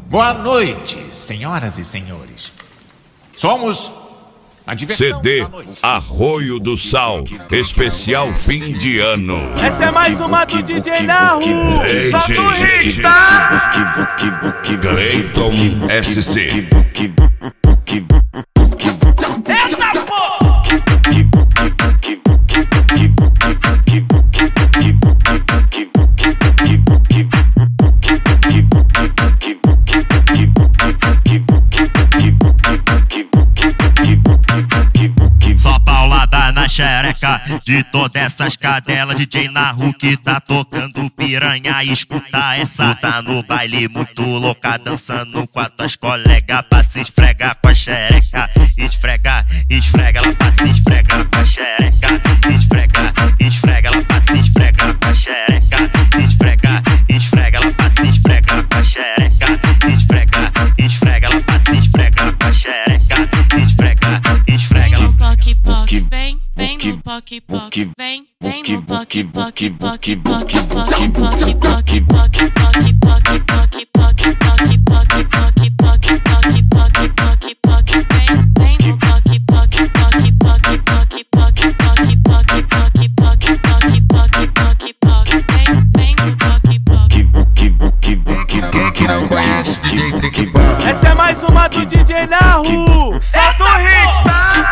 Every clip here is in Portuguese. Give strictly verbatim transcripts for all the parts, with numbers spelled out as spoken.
Boa noite, senhoras e senhores. Somos a diversão C D da noite. Arroio do Sal, especial fim de ano. Essa é mais uma do D J Nahu. Ei, Solta o gente, hit, tá? Cleiton S C. Eita, pô! Só paulada na xereca de todas essas cadelas. D J Nahu que tá tocando piranha. Escuta essa, tá no baile muito louca, dançando com as tuas colegas pra se esfregar com a xereca. Esfrega, esfrega, ela pra se esfregar com a xereca. Esfrega, esfrega, ela pra se esfregar com a xereca. Esfrega, esfrega, ela pra se esfregar com a xereca. Esfrega, esfrega, ela pra se esfregar com a xereca. Esfrega, esfrega, ela poque poque, vem, vem no poque poque, vem, vem no poque poque poque poque poque poque poque poque poque poque poque poque poque poque poque poque poque poque poque, vem, vem no poque poque poque poque poque poque poque poque poque poque poque poque poque poque, vem, vem no poque poque. Quem que não conhece D J Trickball? Essa é mais uma do D J Nahu. Solta o hit, tá?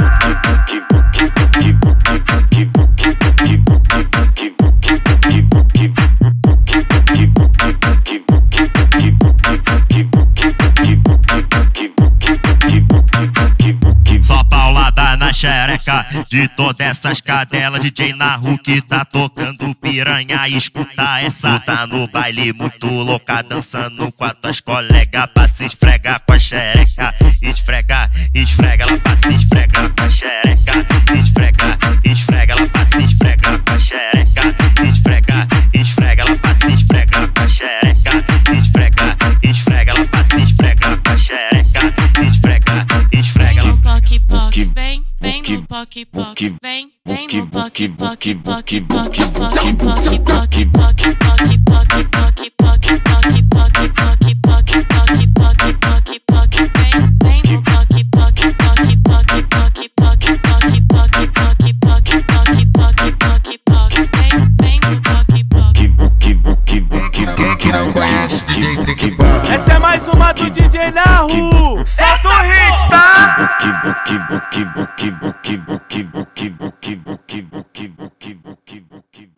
Só paulada na xereca de todas essas cadelas. D J Nahu que tá tocando piranha. Escuta essa, tá no baile muito louca, dançando com as tuas colegas pra se esfregar com a xereca. Esfrega, esfrega, ela pra se esfregar com a xereca. Esfrega, esfrega, ela pra se esfregar com a xereca. Esfrega, esfrega, ela pra se esfregar com a xereca. Esfrega, esfrega, ela pra se esfregar com a xereca. Esfrega, esfrega, ela Poque poque, vem, vem no poque poque, vem, vem no poque poque poque poque poque poque poque poque poque poque poque poque poque poque poque poque poque poque poque, vem, vem no poque poque poque poque poque poque poque poque poque poque poque poque poque poque, vem, vem no poque poque. Quem que não conhece D J Trickball? Essa é mais uma do D J Nahu. Solta o hit, tá? buki buki buki buki buki buki buki buki buki buki buki buki